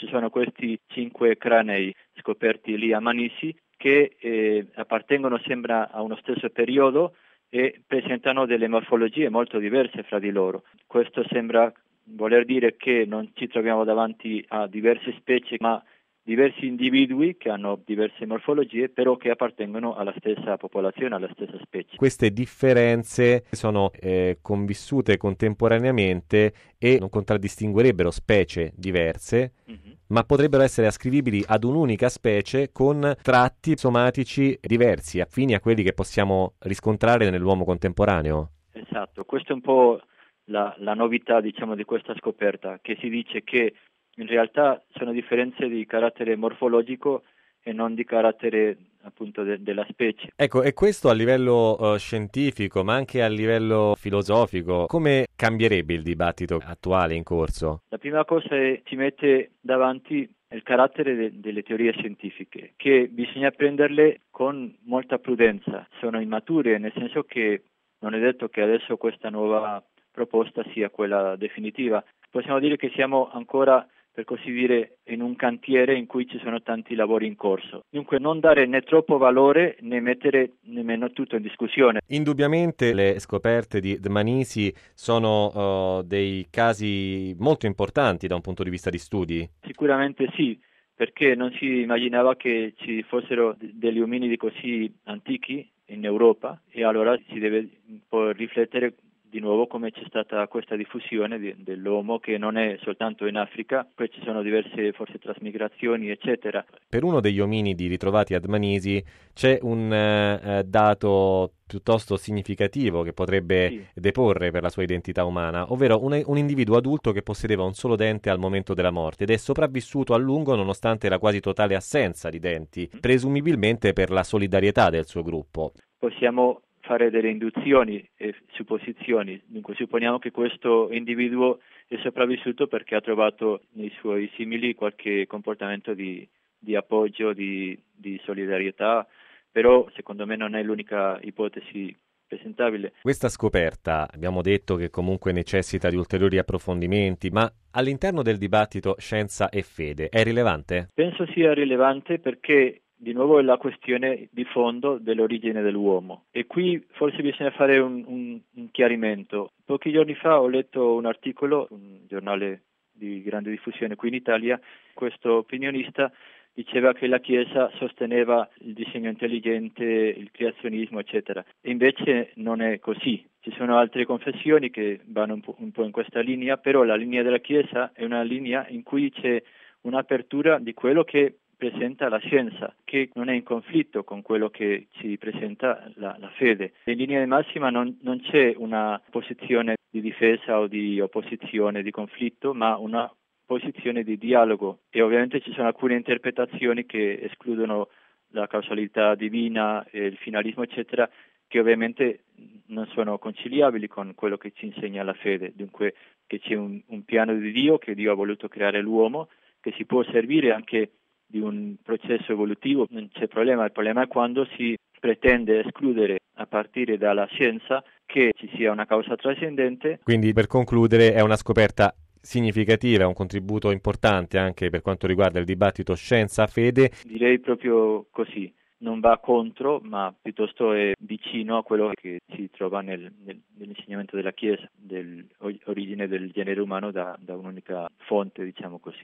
Ci sono questi 5 cranei scoperti lì a Manisi che appartengono sembra a uno stesso periodo e presentano delle morfologie molto diverse fra di loro. Questo sembra voler dire che non ci troviamo davanti a diverse specie, ma diversi individui che hanno diverse morfologie, però che appartengono alla stessa popolazione, alla stessa specie. Queste differenze sono convissute contemporaneamente e non contraddistinguerebbero specie diverse, ma potrebbero essere ascrivibili ad un'unica specie con tratti somatici diversi, affini a quelli che possiamo riscontrare nell'uomo contemporaneo. Esatto, questa è un po' la novità, diciamo, di questa scoperta, che si dice che in realtà sono differenze di carattere morfologico e non di carattere appunto della specie. Ecco, e questo a livello scientifico, ma anche a livello filosofico, come cambierebbe il dibattito attuale in corso? La prima cosa ci mette davanti il carattere delle teorie scientifiche, che bisogna prenderle con molta prudenza. Sono immature, nel senso che non è detto che adesso questa nuova proposta sia quella definitiva. Possiamo dire che siamo ancora, per così dire, in un cantiere in cui ci sono tanti lavori in corso. Dunque non dare né troppo valore né mettere nemmeno tutto in discussione. Indubbiamente le scoperte di Dmanisi sono dei casi molto importanti da un punto di vista di studi. Sicuramente sì, perché non si immaginava che ci fossero degli ominidi così antichi in Europa e allora si deve un po' riflettere di nuovo come c'è stata questa diffusione dell'uomo, che non è soltanto in Africa, poi ci sono diverse forse trasmigrazioni eccetera. Per uno degli ominidi ritrovati a Dmanisi c'è un dato piuttosto significativo che potrebbe deporre per la sua identità umana, ovvero un individuo adulto che possedeva un solo dente al momento della morte ed è sopravvissuto a lungo nonostante la quasi totale assenza di denti, presumibilmente per la solidarietà del suo gruppo. Possiamo fare delle induzioni e supposizioni. Dunque supponiamo che questo individuo è sopravvissuto perché ha trovato nei suoi simili qualche comportamento di appoggio, di solidarietà, però secondo me non è l'unica ipotesi presentabile. Questa scoperta abbiamo detto che comunque necessita di ulteriori approfondimenti, ma all'interno del dibattito scienza e fede è rilevante? Penso sia rilevante perché di nuovo è la questione di fondo dell'origine dell'uomo e qui forse bisogna fare un chiarimento. Pochi giorni fa ho letto un articolo, un giornale di grande diffusione qui in Italia, questo opinionista diceva che la Chiesa sosteneva il disegno intelligente, il creazionismo, eccetera. E invece non è così. Ci sono altre confessioni che vanno un po' in questa linea, però la linea della Chiesa è una linea in cui c'è un'apertura di quello che presenta la scienza, che non è in conflitto con quello che ci presenta la fede. In linea di massima non c'è una posizione di difesa o di opposizione, di conflitto, ma una posizione di dialogo e ovviamente ci sono alcune interpretazioni che escludono la causalità divina, il finalismo eccetera, che ovviamente non sono conciliabili con quello che ci insegna la fede, dunque che c'è un piano di Dio, che Dio ha voluto creare l'uomo, che si può servire anche di un processo evolutivo, non c'è problema, il problema è quando si pretende escludere a partire dalla scienza che ci sia una causa trascendente. Quindi per concludere è una scoperta significativa, un contributo importante anche per quanto riguarda il dibattito scienza-fede. Direi proprio così, non va contro, ma piuttosto è vicino a quello che si trova nell'insegnamento della Chiesa, dell'origine del genere umano da un'unica fonte, diciamo così.